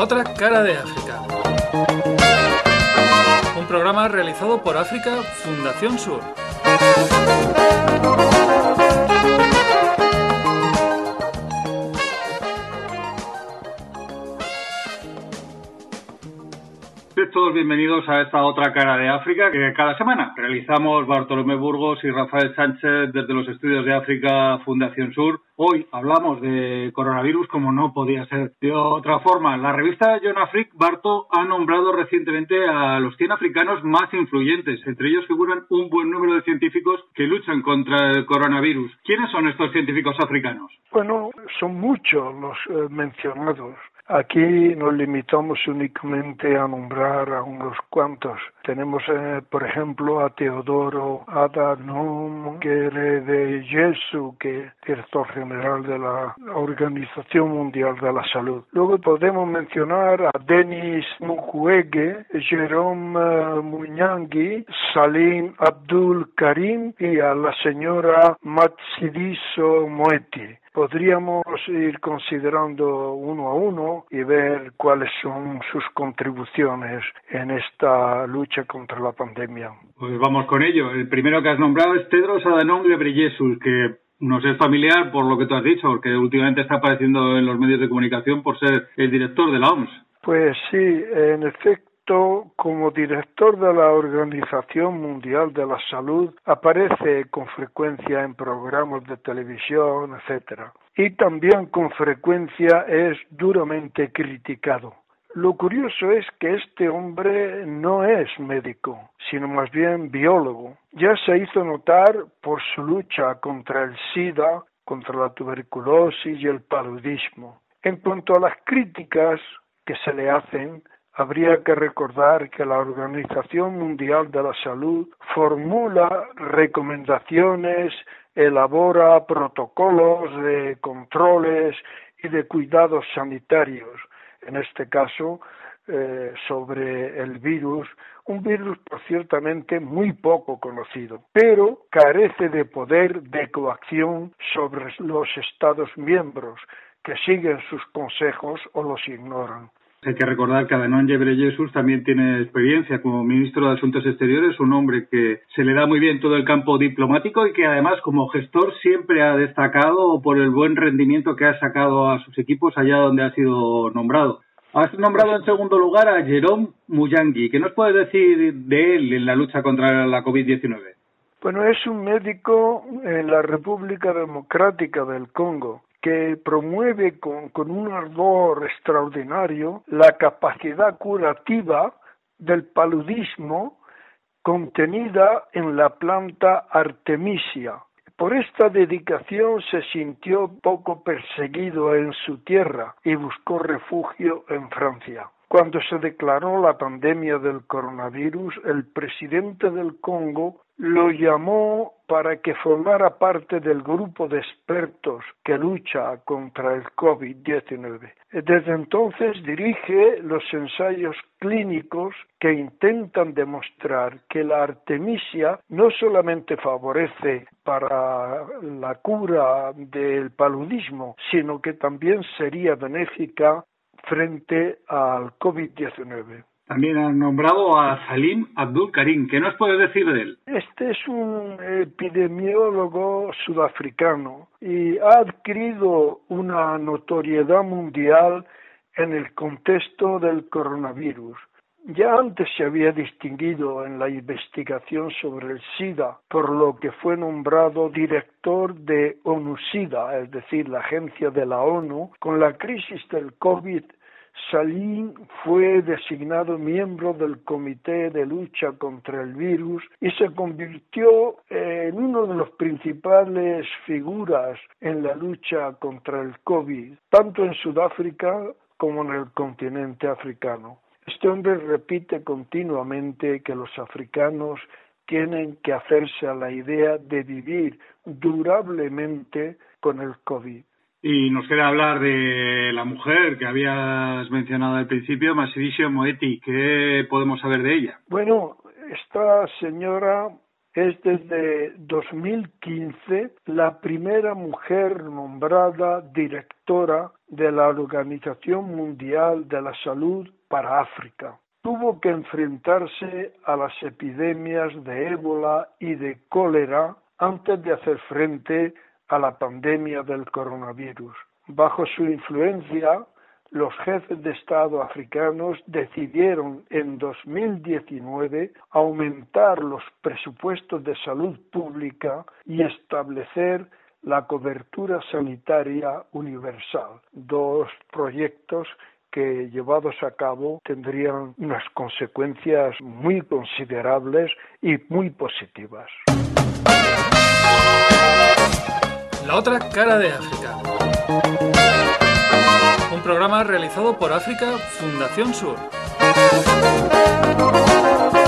otra cara de África. Un programa realizado por África Fundación Sur. Todos bienvenidos a esta otra cara de África que cada semana realizamos Bartolomé Burgos y Rafael Sánchez desde los estudios de África Fundación Sur. Hoy hablamos de coronavirus como no podía ser de otra forma. La revista John Afrique, Barto, ha nombrado recientemente a los 100 africanos más influyentes. Entre ellos figuran un buen número de científicos que luchan contra el coronavirus. ¿Quiénes son estos científicos africanos? Bueno, son muchos los mencionados. Aquí nos limitamos únicamente a nombrar a unos cuantos. Tenemos, por ejemplo, a Teodoro Adhanom Ghebreyesus, que es director general de la Organización Mundial de la Salud. Luego podemos mencionar a Denis Mukwege, Jerome Munyangi, Salim Abdul Karim y a la señora Matshidiso Moeti. Podríamos ir considerando uno a uno y ver cuáles son sus contribuciones en esta lucha contra la pandemia. Pues vamos con ello. El primero que has nombrado es Tedros Adhanom Ghebreyesus, que nos es familiar por lo que tú has dicho, porque últimamente está apareciendo en los medios de comunicación por ser el director de la OMS. Pues sí, en efecto, como director de la Organización Mundial de la Salud, aparece con frecuencia en programas de televisión, etcétera. Y también con frecuencia es duramente criticado. Lo curioso es que este hombre no es médico, sino más bien biólogo. Ya se hizo notar por su lucha contra el SIDA, contra la tuberculosis y el paludismo. En cuanto a las críticas que se le hacen, habría que recordar que la Organización Mundial de la Salud formula recomendaciones, elabora protocolos de controles y de cuidados sanitarios, en este caso sobre el virus, un virus ciertamente muy poco conocido, pero carece de poder de coacción sobre los Estados miembros que siguen sus consejos o los ignoran. Hay que recordar que Adhanom Ghebreyesus también tiene experiencia como ministro de Asuntos Exteriores, un hombre que se le da muy bien todo el campo diplomático y que además como gestor siempre ha destacado por el buen rendimiento que ha sacado a sus equipos allá donde ha sido nombrado. Has nombrado en segundo lugar a Jerome Munyangi. ¿Qué nos puedes decir de él en la lucha contra la COVID-19? Bueno, es un médico en la República Democrática del Congo que promueve con un ardor extraordinario la capacidad curativa del paludismo contenida en la planta Artemisia. Por esta dedicación se sintió poco perseguido en su tierra y buscó refugio en Francia. Cuando se declaró la pandemia del coronavirus, el presidente del Congo lo llamó para que formara parte del grupo de expertos que lucha contra el COVID-19. Desde entonces dirige los ensayos clínicos que intentan demostrar que la Artemisia no solamente favorece para la cura del paludismo, sino que también sería benéfica frente al COVID-19. También han nombrado a Salim Abdul Karim. ¿Qué nos puedes decir de él? Este es un epidemiólogo sudafricano y ha adquirido una notoriedad mundial en el contexto del coronavirus. Ya antes se había distinguido en la investigación sobre el SIDA, por lo que fue nombrado director de ONU-SIDA, es decir, la agencia de la ONU. Con la crisis del COVID, Salim fue designado miembro del Comité de Lucha contra el Virus y se convirtió en uno de los principales figuras en la lucha contra el COVID, tanto en Sudáfrica como en el continente africano. Este hombre repite continuamente que los africanos tienen que hacerse a la idea de vivir durablemente con el COVID. Y nos queda hablar de la mujer que habías mencionado al principio, Matshidiso Moeti. ¿Qué podemos saber de ella? Bueno, esta señora es desde 2015 la primera mujer nombrada directora de la Organización Mundial de la Salud para África. Tuvo que enfrentarse a las epidemias de ébola y de cólera antes de hacer frente a la pandemia del coronavirus. Bajo su influencia, los jefes de Estado africanos decidieron en 2019 aumentar los presupuestos de salud pública y establecer la cobertura sanitaria universal, dos proyectos que llevados a cabo tendrían unas consecuencias muy considerables y muy positivas. La otra cara de África. Un programa realizado por África Fundación Sur.